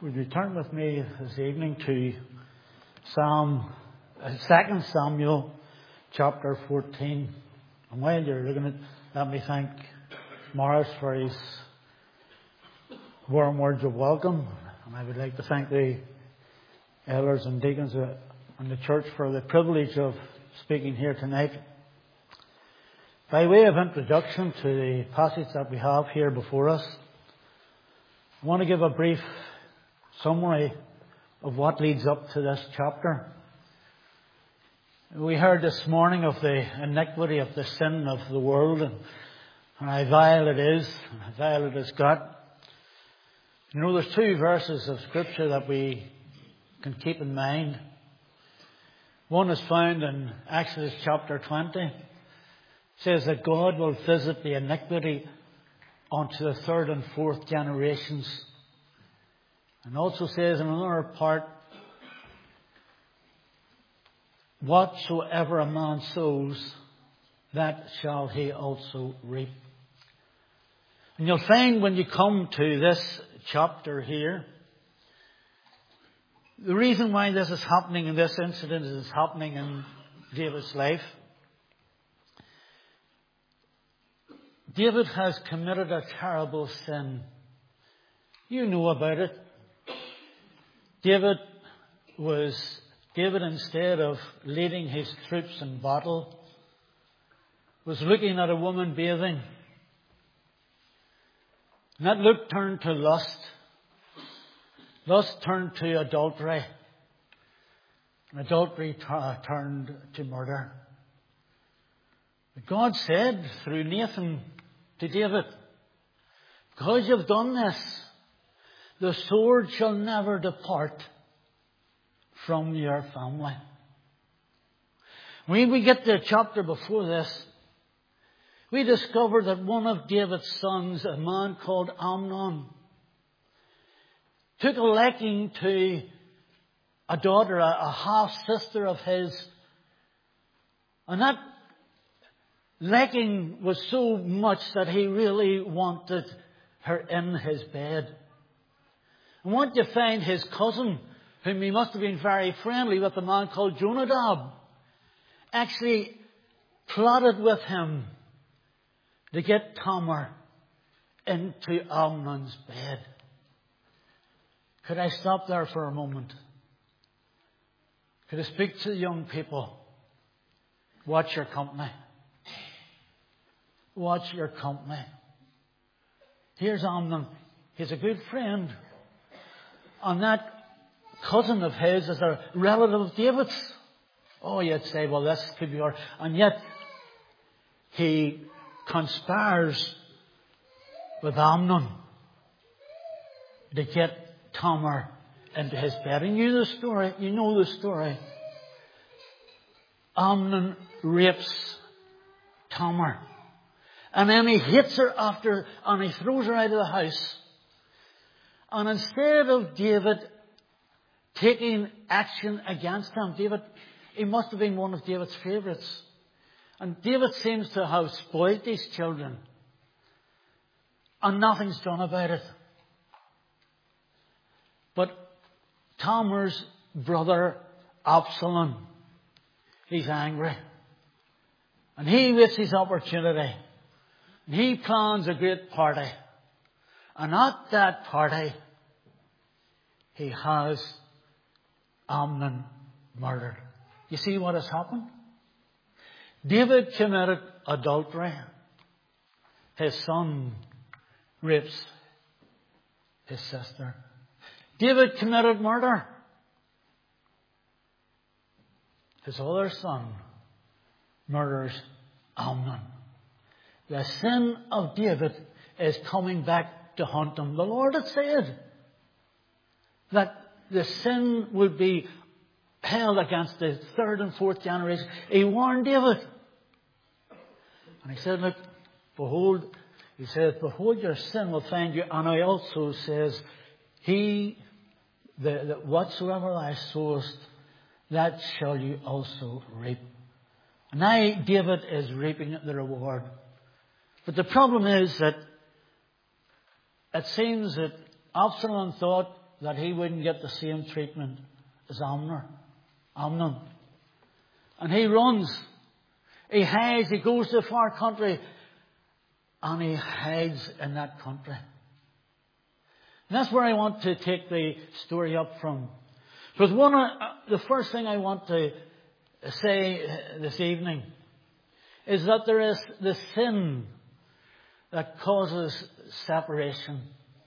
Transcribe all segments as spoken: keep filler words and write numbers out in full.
Would you turn with me this evening to Psalm, uh, Second Samuel, chapter fourteen. And while you're looking at, let me thank Morris for his warm words of welcome. And I would like to thank the elders and deacons and the church for the privilege of speaking here tonight. By way of introduction to the passage that we have here before us, I want to give a brief summary of what leads up to this chapter. We heard this morning of the iniquity of the sin of the world and how vile it is, and how vile it has got. You know, there's two verses of Scripture that we can keep in mind. One is found in Exodus chapter twenty. It says that God will visit the iniquity onto the third and fourth generations. And also says in another part, whatsoever a man sows, that shall he also reap. And you'll find when you come to this chapter here, the reason why this is happening and this incident is happening in David's life, David has committed a terrible sin. You know about it. David was, David instead of leading his troops in battle, was looking at a woman bathing. And that look turned to lust. Lust turned to adultery. And adultery t- turned to murder. But God said through Nathan to David, because you've done this, the sword shall never depart from your family. When we get to the chapter before this, we discover that one of David's sons, a man called Amnon, took a liking to a daughter, a, a half-sister of his. And that liking was so much that he really wanted her in his bed. And once you find his cousin, whom he must have been very friendly with, a man called Jonadab, actually plotted with him to get Tamar into Amnon's bed. Could I stop there for a moment? Could I speak to the young people? Watch your company. Watch your company. Here's Amnon. He's a good friend. And that cousin of his is a relative of David's. Oh, you'd say, well, this could be our... And yet, he conspires with Amnon to get Tamar into his bed. And you know the story. You know the story. Amnon rapes Tamar. And then he hits her after, and he throws her out of the house. And instead of David taking action against him, David, he must have been one of David's favourites. And David seems to have spoiled these children. And nothing's done about it. But Tamar's brother, Absalom, he's angry. And he waits his opportunity. And he plans a great party. And at that party, he has Amnon murdered. You see what has happened? David committed adultery. His son rapes his sister. David committed murder. His other son murders Amnon. The sin of David is coming back to haunt him. The Lord had said that the sin would be held against the third and fourth generation. He warned David. And he said, look, behold, he says, behold, your sin will find you. And he also says, he, the, the, whatsoever thou sowest, that shall you also reap. And now David is reaping the reward. But the problem is that it seems that Absalom thought that he wouldn't get the same treatment as Amnon. Amnon. And he runs. He hides. He goes to a far country. And he hides in that country. And that's where I want to take the story up from. Because one, uh, the first thing I want to say this evening is that there is the sin that causes separation.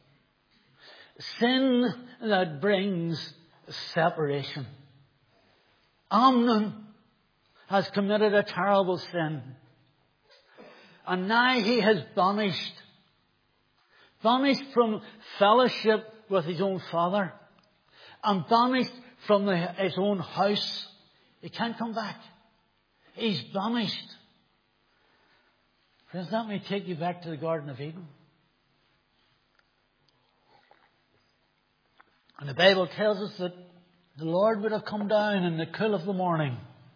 Sin that brings separation. Amnon has committed a terrible sin. And now he has banished. Banished from fellowship with his own father. And banished from the, his own house. He can't come back. He's banished. Friends, let me take you back to the Garden of Eden. And the Bible tells us that the Lord would have come down in the cool of the morning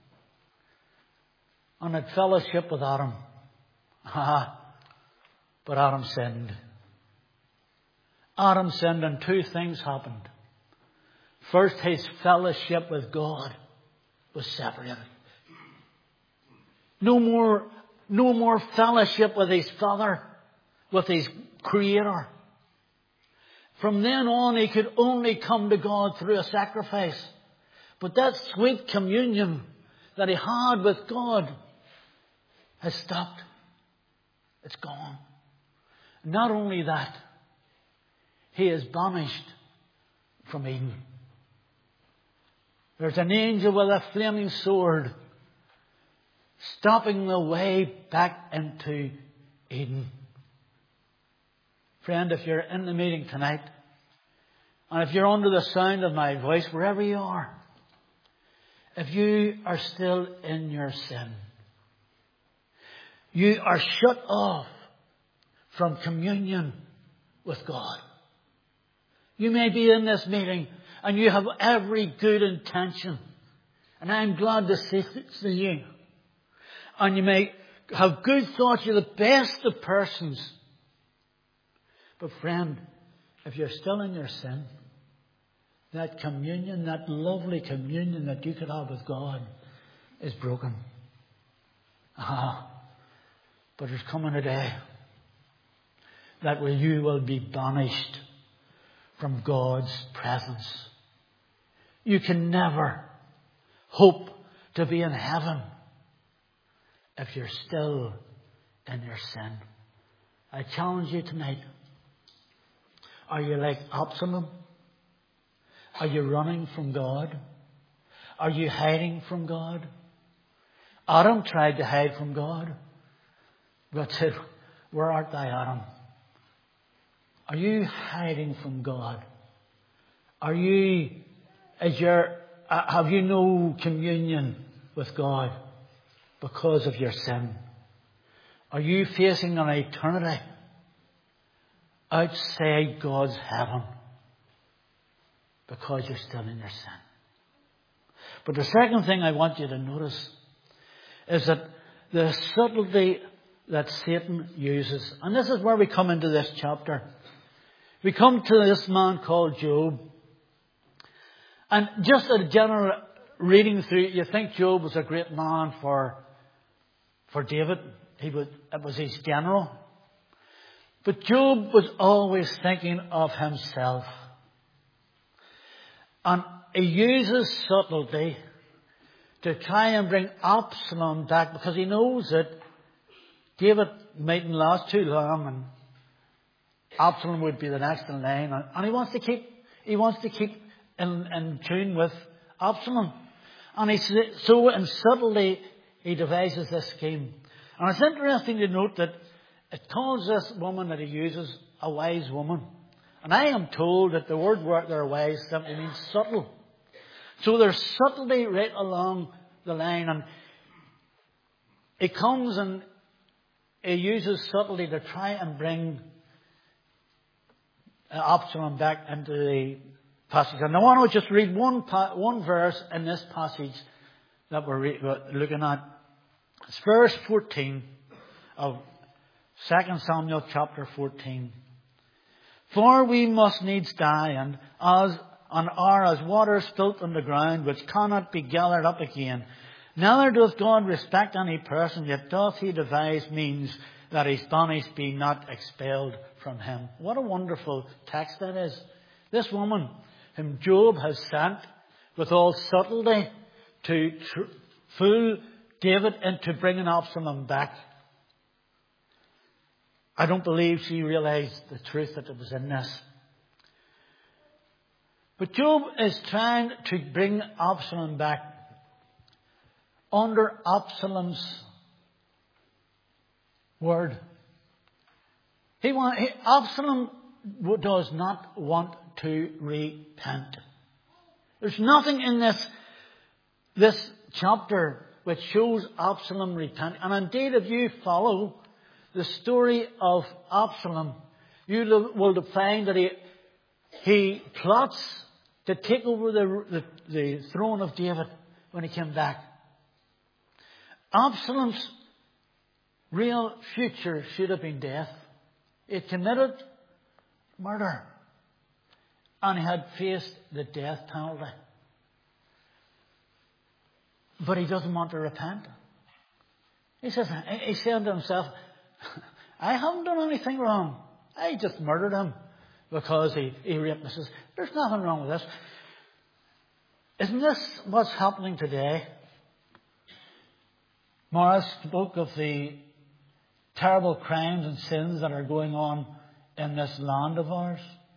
and had fellowship with Adam. Ah, but Adam sinned. Adam sinned and two things happened. First, his fellowship with God was separated. No more, no more fellowship with his Father, with his Creator. From then on, he could only come to God through a sacrifice. But that sweet communion that he had with God has stopped. It's gone. Not only that, he is banished from Eden. There's an angel with a flaming sword stopping the way back into Eden. Friend, if you're in the meeting tonight, and if you're under the sound of my voice, wherever you are, if you are still in your sin, you are shut off from communion with God. You may be in this meeting and you have every good intention. And I'm glad to see, see you. And you may have good thoughts. You're the best of persons. But friend, if you're still in your sin, that communion, that lovely communion that you could have with God is broken. Ah, but there's coming a day that where you will be banished from God's presence. You can never hope to be in heaven if you're still in your sin. I challenge you tonight. Are you like Absalom? Are you running from God? Are you hiding from God? Adam tried to hide from God. God said, "Where art thou, Adam?" Are you hiding from God? Are you, is your, uh, have you no communion with God because of your sin? Are you facing an eternity outside God's heaven because you're still in your sin? But the second thing I want you to notice is that the subtlety that Satan uses, and this is where we come into this chapter. We come to this man called Job. And just a general reading through it, you think Job was a great man for, for David. He was, it was his general. But Job was always thinking of himself. And he uses subtlety to try and bring Absalom back, because he knows that David mightn't last too long and Absalom would be the next in line. And he wants to keep, he wants to keep in, in tune with Absalom. And he, so in subtlety, he devises this scheme. And it's interesting to note that it calls this woman that he uses a wise woman. And I am told that the word word there, wise, simply means subtle. So there's subtlety right along the line. And he comes and he uses subtlety to try and bring Absalom back into the passage. And I want to just read one one verse in this passage that we're, re- we're looking at. It's verse fourteen of Second Samuel chapter fourteen. For we must needs die, and as and are as waters spilt on the ground, which cannot be gathered up again. Neither doth God respect any person, yet doth he devise means that his banished be not expelled from him. What a wonderful text that is. This woman whom Job has sent with all subtlety to tr- fool David into bringing Absalom back. I don't believe she realized the truth that was in this. But Job is trying to bring Absalom back under Absalom's word. He want, he, Absalom does not want to repent. There's nothing in this, this chapter which shows Absalom repent. And indeed, if you follow the story of Absalom, you will find that he, he plots to take over the, the, the throne of David when he came back. Absalom's real future should have been death. He had committed murder. And he had faced the death penalty. But he doesn't want to repent. He says, he said to himself, I haven't done anything wrong. I just murdered him because he, he raped me. He says, there's nothing wrong with this. Isn't this what's happening today? Morris spoke of the terrible crimes and sins that are going on in this land of ours.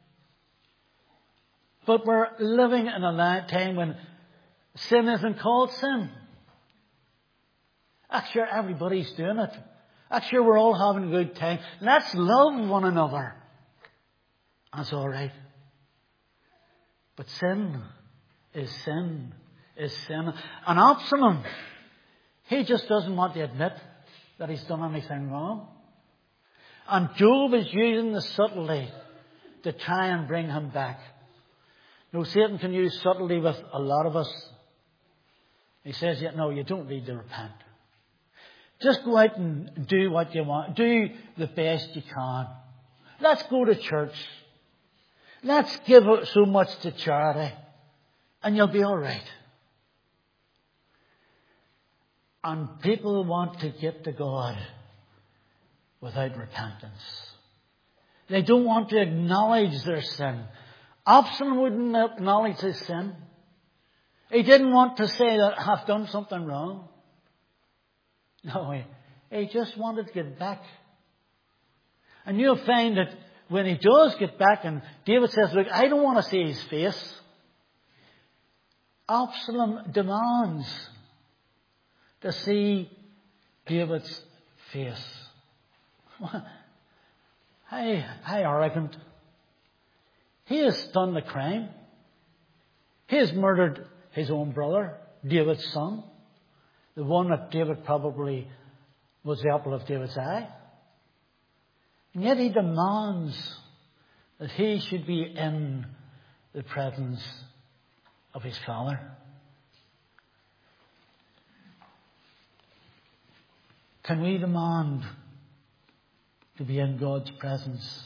But we're living in a time when sin isn't called sin. Actually, everybody's doing it. Actually, we're all having a good time. Let's love one another. That's all right. But sin is sin is sin. And Absalom, he just doesn't want to admit that he's done anything wrong. And Job is using the subtlety to try and bring him back. No, Satan can use subtlety with a lot of us. He says, yeah, no, you don't need to repent. Just go out and do what you want. Do the best you can. Let's go to church. Let's give so much to charity. And you'll be all right. And people want to get to God without repentance. They don't want to acknowledge their sin. Absalom wouldn't acknowledge his sin. He didn't want to say that I've done something wrong. No, he, he just wanted to get back. And you'll find that when he does get back and David says, look, I don't want to see his face. Absalom demands to see David's face. How, how arrogant. He has done the crime. He has murdered his own brother, David's son. The one that David probably was the apple of David's eye. And yet he demands that he should be in the presence of his father. Can we demand to be in God's presence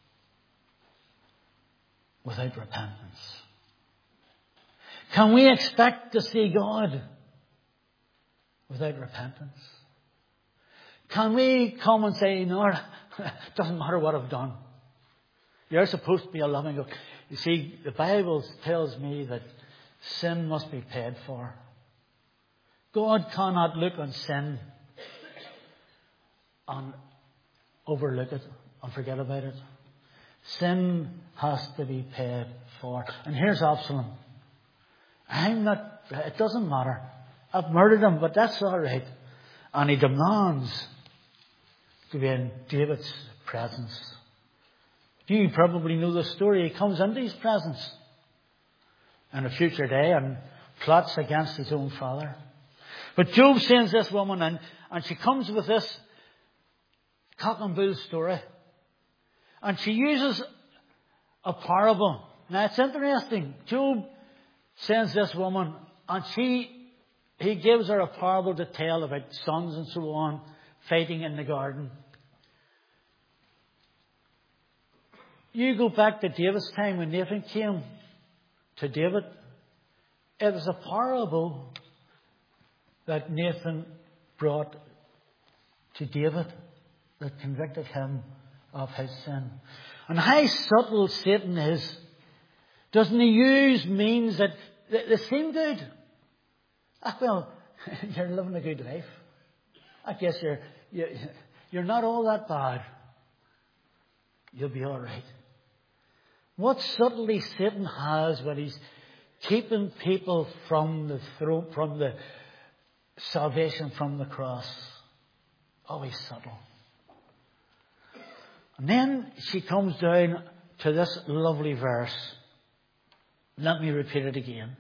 without repentance? Can we expect to see God without repentance? Can we come and say, no, it doesn't matter what I've done. You're supposed to be a loving God. You see, the Bible tells me that sin must be paid for. God cannot look on sin and overlook it and forget about it. Sin has to be paid for. And here's Absalom. I'm not, it doesn't matter. I've murdered him, but that's all right. And he demands to be in David's presence. You probably know the story. He comes into his presence in a future day and plots against his own father. But Job sends this woman in, and she comes with this cock and bull story. And she uses a parable. Now it's interesting. Job sends this woman, and she he gives her a parable to tell about sons and so on fighting in the garden. You go back to David's time when Nathan came to David. It was a parable that Nathan brought to David that convicted him of his sin. And how subtle Satan is. Doesn't he use means that they seem good? Ah, well, you're living a good life. I guess you're, you're, you're not all that bad. You'll be all right. What subtlety Satan has when he's keeping people from the throne, from the salvation from the cross. Always subtle. And then she comes down to this lovely verse. Let me repeat it again.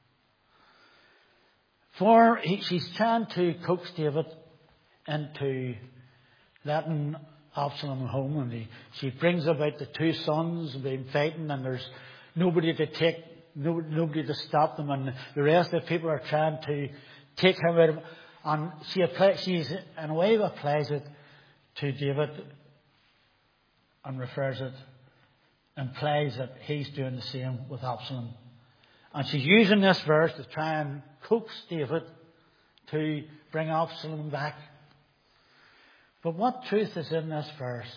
For he, she's trying to coax David into letting Absalom home, and he, she brings about the two sons been fighting, and there's nobody to take, no, nobody to stop them, and the rest of the people are trying to take him out of. And she applies, she's in a way applies it to David and refers it, implies that he's doing the same with Absalom. And she's using this verse to try and coax David to bring Absalom back. But what truth is in this verse?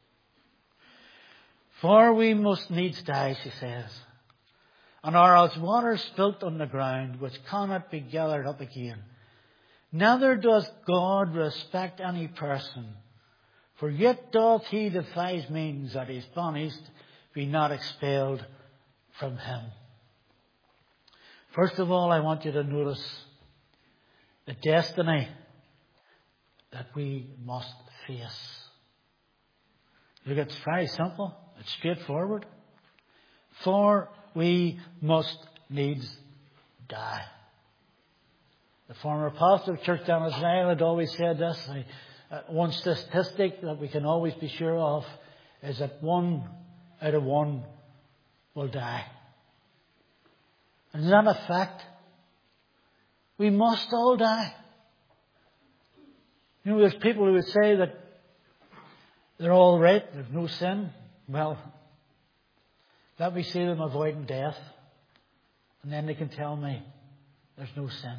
For we must needs die, she says, and are as water spilt on the ground, which cannot be gathered up again. Neither does God respect any person, for yet doth he devise means that his banished be not expelled from him. First of all, I want you to notice the destiny that we must face. Look, it's very simple. It's straightforward. For we must needs die. The former pastor of Church down in Israel had always said this. Uh, one statistic that we can always be sure of is that one out of one will die. And is that a fact? We must all die. You know, there's people who would say that they're all right, there's no sin. Well, let me see them avoiding death, and then they can tell me there's no sin.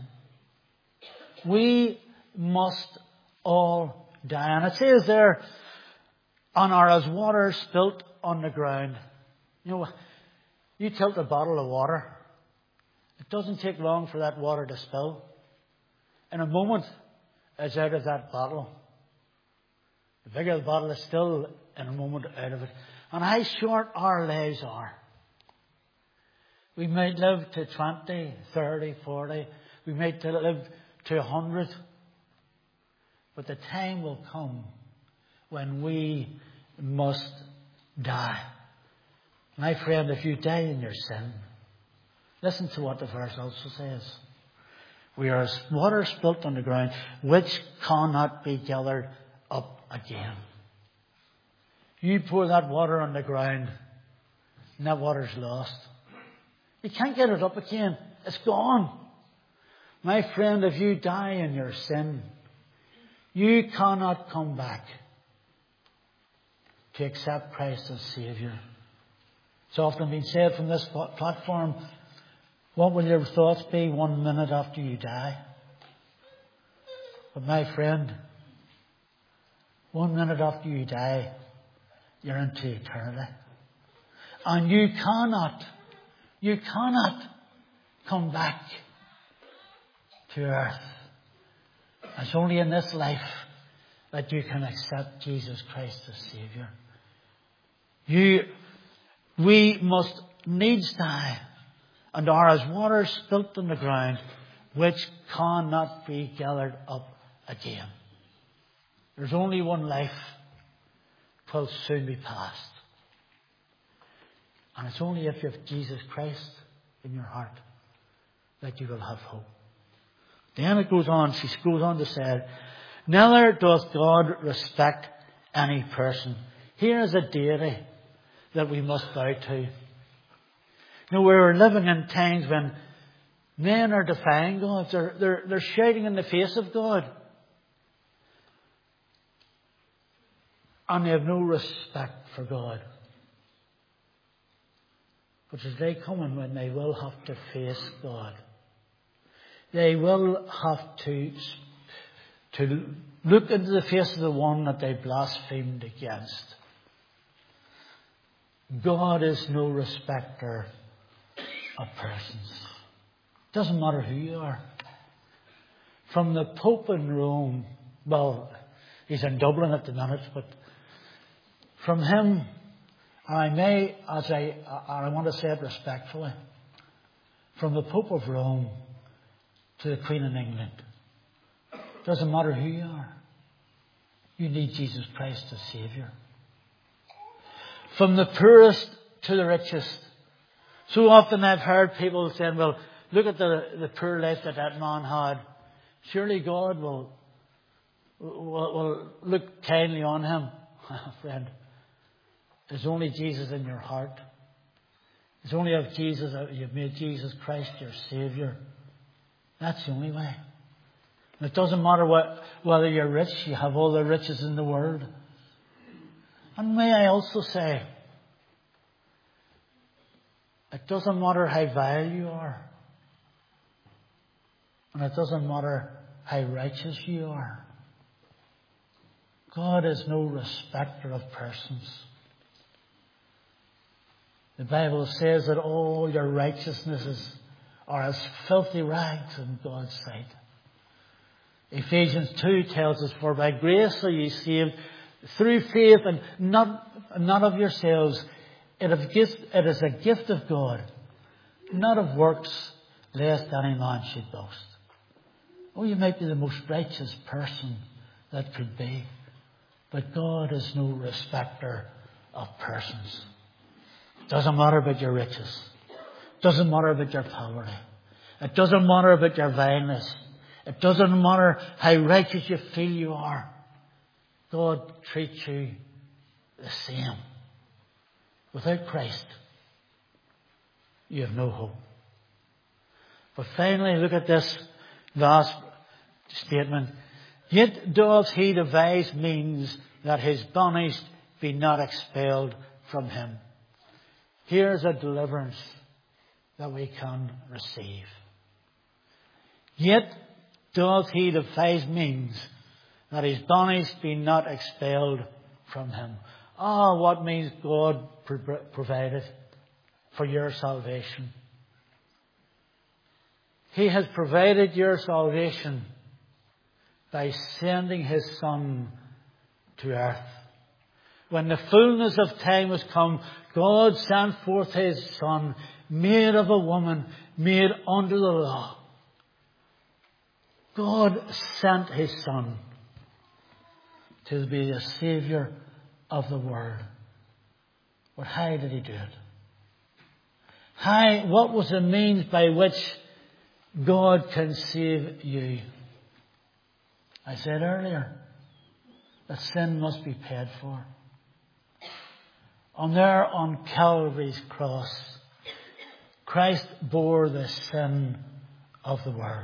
We must all die. And it says there, and are as water spilt on the ground. You know, you tilt a bottle of water, it doesn't take long for that water to spill. In a moment, it's out of that bottle. The bigger the bottle is, still in a moment out of it. And how short our lives are. We might live to twenty, thirty, forty. We might live to a hundred. But the time will come when we must die. My friend, if you die in your sin, listen to what the verse also says. We are as water spilt on the ground, which cannot be gathered up again. You pour that water on the ground, and that water's lost. You can't get it up again. It's gone. My friend, if you die in your sin, you cannot come back to accept Christ as Saviour. It's often been said from this platform, what will your thoughts be one minute after you die? But my friend, one minute after you die, you're into eternity. And you cannot, you cannot come back to earth. It's only in this life that you can accept Jesus Christ as Saviour. You, we must needs die, and are as water spilt on the ground, which cannot be gathered up again. There's only one life, 'twill soon be past. And it's only if you have Jesus Christ in your heart that you will have hope. Then it goes on, she goes on to say, neither doth God respect any person. Here is a deity that we must bow to. You know, we're living in times when men are defying God. They're, they're, they're shouting in the face of God. And they have no respect for God. But there's a day coming when they will have to face God. They will have to, to look into the face of the one that they blasphemed against. God is no respecter of persons. Doesn't matter who you are. From the Pope in Rome, well, he's in Dublin at the minute, but from him, and I may, as I, and I want to say it respectfully, from the Pope of Rome to the Queen of England, doesn't matter who you are. You need Jesus Christ as Saviour. From the poorest to the richest. So often I've heard people saying, well, look at the, the poor life that that man had. Surely God will, will, will look kindly on him. Friend, there's only Jesus in your heart. It's only of Jesus that you've made Jesus Christ your Saviour. That's the only way. And it doesn't matter what, whether you're rich, you have all the riches in the world. And may I also say, it doesn't matter how vile you are. And it doesn't matter how righteous you are. God is no respecter of persons. The Bible says that all your righteousnesses are as filthy rags in God's sight. Ephesians two tells us, for by grace are ye saved through faith, and not, not of yourselves. It is a gift of God, not of works, lest any man should boast. Oh, you might be the most righteous person that could be, but God is no respecter of persons. Doesn't matter about your riches. Doesn't matter about your poverty. It doesn't matter about your vileness. It doesn't matter how righteous you feel you are. God treats you the same. Without Christ, you have no hope. But finally, look at this last statement. Yet doth he devise means that his banished be not expelled from him. Here's a deliverance that we can receive. Yet doth he devise means that his banished be not expelled from him. Ah, what means God provided for your salvation? He has provided your salvation by sending his Son to earth. When the fullness of time was come, God sent forth his Son, made of a woman, made under the law. God sent his Son to be the Saviour of the world. But how did he do it? How, what was the means by which God can save you? I said earlier that sin must be paid for. On there on Calvary's cross, Christ bore the sin of the world.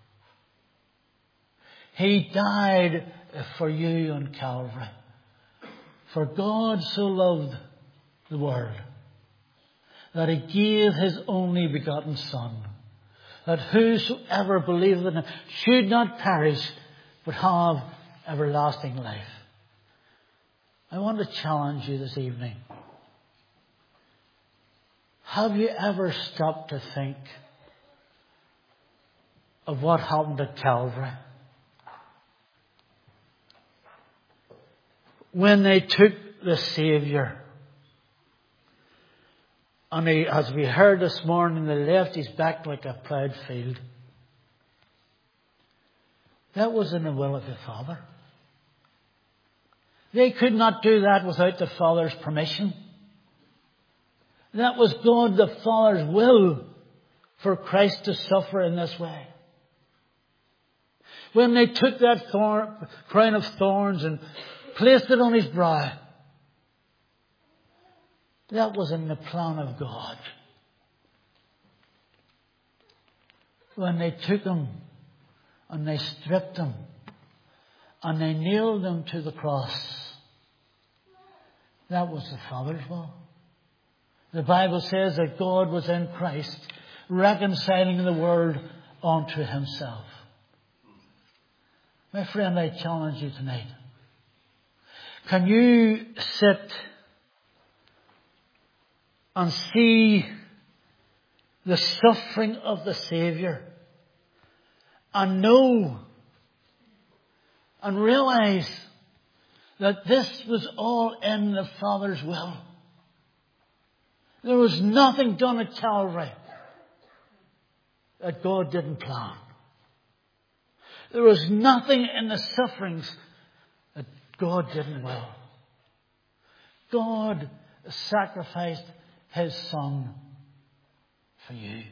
He died for you on Calvary. For God so loved the world that he gave his only begotten Son, that whosoever believeth in him should not perish, but have everlasting life. I want to challenge you this evening. Have you ever stopped to think of what happened at Calvary? When they took the Saviour, and he, as we heard this morning, they left his back like a ploughed field. That was in the will of the Father. They could not do that without the Father's permission. That was God the Father's will for Christ to suffer in this way. When they took that thorn, crown of thorns and placed it on his brow, that was in the plan of God. When they took him and they stripped him and they nailed him to the cross, that was the Father's will. The Bible says that God was in Christ, reconciling the world unto himself. My friend, I challenge you tonight. Can you sit and see the suffering of the Saviour and know and realize that this was all in the Father's will? There was nothing done at Calvary that God didn't plan. There was nothing in the sufferings that God didn't will. God sacrificed his Son for you.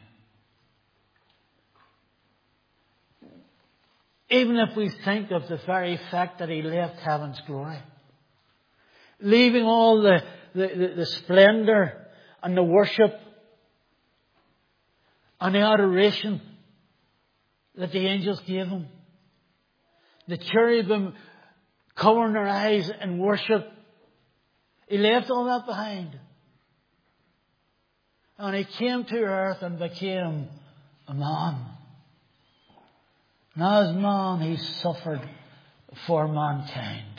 Even if we think of the very fact that he left heaven's glory, leaving all the, the, the, the splendour and the worship and the adoration that the angels gave him, the cherubim covering their eyes in worship, he left all that behind. And he came to earth and became a man. And as man, he suffered for mankind.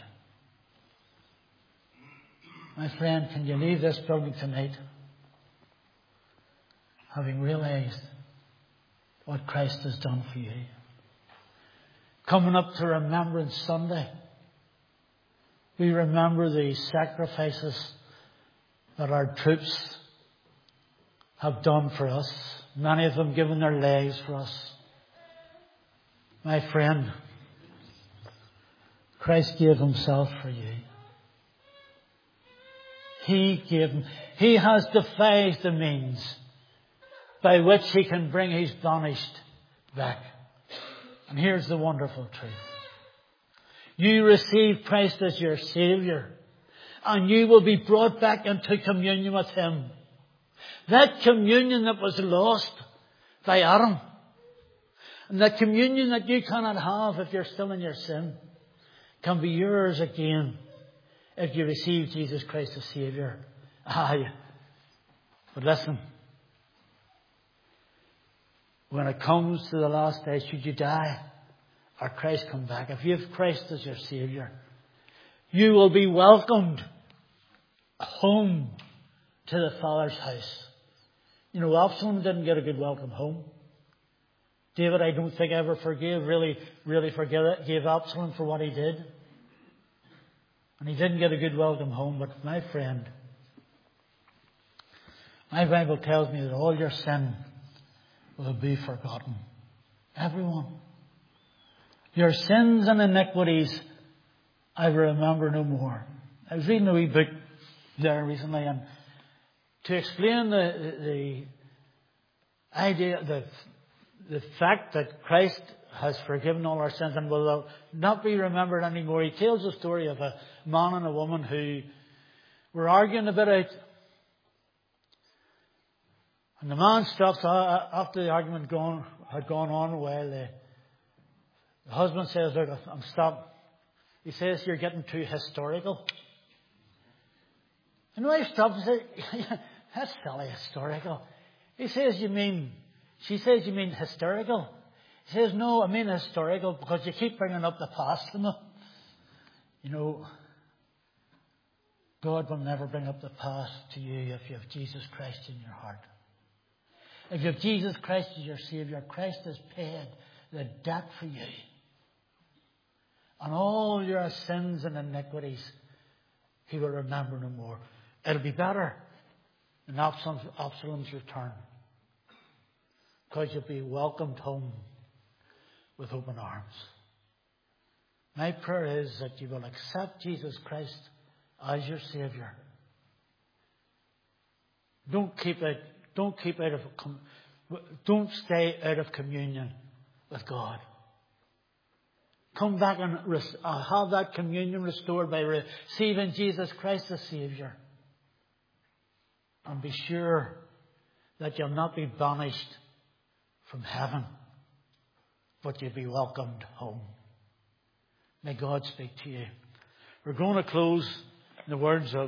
My friend, can you leave this building tonight having realized what Christ has done for you? Coming up to Remembrance Sunday, we remember the sacrifices that our troops have done for us. Many of them given their lives for us. My friend, Christ gave himself for you. He gave him. He has devised the means by which he can bring his banished back. And here's the wonderful truth. You receive Christ as your Saviour, and you will be brought back into communion with him. That communion that was lost by Adam, and that communion that you cannot have if you're still in your sin, can be yours again if you receive Jesus Christ as Saviour. Aye. But listen, when it comes to the last day, should you die or Christ come back, if you have Christ as your Saviour, you will be welcomed home to the Father's house. You know, Absalom didn't get a good welcome home. David, I don't think ever forgave, really, really forgave Absalom for what he did. And he didn't get a good welcome home. But my friend, my Bible tells me that all your sin will be forgotten. Everyone. Your sins and iniquities I will remember no more. I was reading a wee book there recently, and to explain the, the idea, the, the fact that Christ has forgiven all our sins and will not be remembered anymore, he tells the story of a man and a woman who were arguing a bit out. And the man stops after the argument gone, had gone on a while. The, the husband says, "Look, I'm stopped." He says, "You're getting too historical." And the wife stops and says, "That's silly, historical." He says, "You mean?" She says, "You mean hysterical?" He says, "No, I mean historical, because you keep bringing up the past." You know, God will never bring up the past to you if you have Jesus Christ in your heart. If you have Jesus Christ as your Saviour, Christ has paid the debt for you. And all your sins and iniquities, he will remember no more. It'll be better than Absalom's, Absalom's return, because you'll be welcomed home with open arms. My prayer is that you will accept Jesus Christ as your Saviour. Don't keep it. Don't keep out of. Don't stay out of communion with God. Come back and have that communion restored by receiving Jesus Christ as Saviour. And be sure that you'll not be banished from heaven, but you'll be welcomed home. May God speak to you. We're going to close in the words of